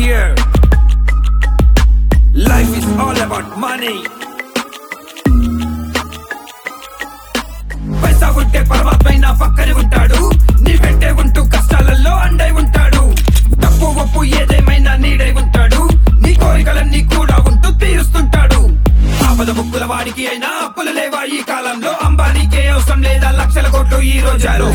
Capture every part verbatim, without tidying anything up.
here. Life is all about money. पैसा ఉంటే పరమాత్మైనా పక్కనే ఉంటాడు. నీ వెంటే ఉంటూ కష్టాలలో అండై ఉంటాడు. తప్పు ఒప్పు ఏదేమైనా నీడై ఉంటాడు. నీ కోరికలన్నీ కూడా ఉంటూ తీరుస్తుంటాడు. ఆపద ముక్కుల వాడికి అయినా అప్పులు లేవా ఈ కాలంలో? అంబానీకే అవసరం లేదా లక్షల కోట్లు ఈ రోజాలు.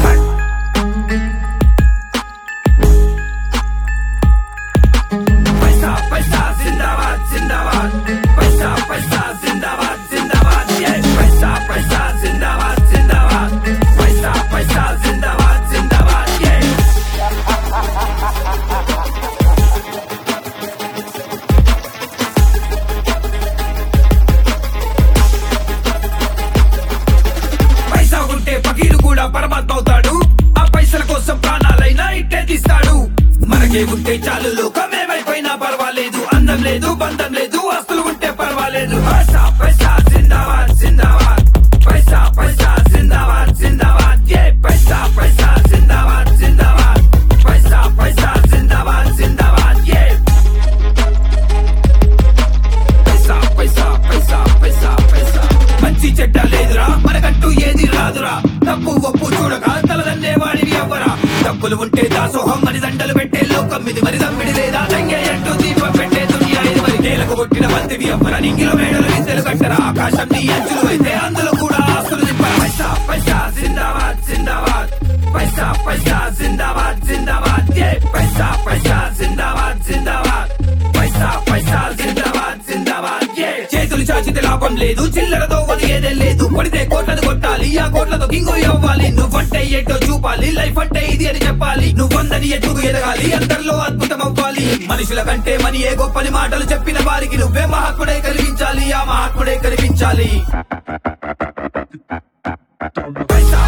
పరమాత్మ అవుతాడు. ఆ పైసల కోసం ప్రాణాలైనా ఇట్టే తీస్తాడు. మనకే ఉంటే చాలు లోకమేమైపోయినా పర్వాలేదు. అందం లేదు బంధం లేదు ఆస్తులు ఉంటే పర్వాలేదు. పైసా పైసా జిందాబాద్ జిందాబాద్. పైసా పైసా జిందాబాద్ జిందాబాద్. ఏ పైసా పైసా జిందాబాద్ జిందాబాద్. పైసా పైసా జిందాబాద్ జిందాబాద్. ఏ పైసా పైసా పైసా పైసా పైసా. మంచి చెడ్డ లేదురా మనకంటూ ఏది రాదురా. తప్పు ఒప్పు చూడగా తలదన్నే వాడివి అవ్వరా. డబ్బులు ఉంటే దాసోహం అని దండలు పెట్టే లోకం ఇది. మరి దమ్మిడి లేదా దంగే అంటూ దీపం పెట్టే దునియా ఇది. మరి నేలకు కొట్టిన మందివి అవ్వరా. నింగిలో మేడలు నిందలు కట్టరా. ఆకాశం నీ అంచులు అయితే అందులో కూడా ఆస్తులు నింపరా. పైసా పైసా జిందాబాద్ జిందాబాద్. పైసా పైసా జిందాబాద్ జిందాబాద్. ఏ పైసా పైసా జిందాబాద్ జిందాబాద్. పైసా పైసా జిందాబాద్ జిందాబాద్. ఏ చేతులు చాచితే లాభం లేదు. చిల్లరతో వదిలేదే లేదు. కొడితే కోట్లను కొట్టాలి. ఆ కోట్లతో కింగు ఇవ్వాలి. నువ్వంటే ఏంటో చూపాలి. లైఫ్ అంటే ఇది అని చెప్పాలి. నువ్వందని ఎత్తుకు ఎదగాలి. అందరిలో అద్భుతం అవ్వాలి. మనుషుల కంటే మనీ ఏ గొప్పని మాటలు చెప్పిన వారికి నువ్వే మహాత్ముడే కలిగించాలి. ఆ మహాత్ముడే కలిగించాలి. పైసా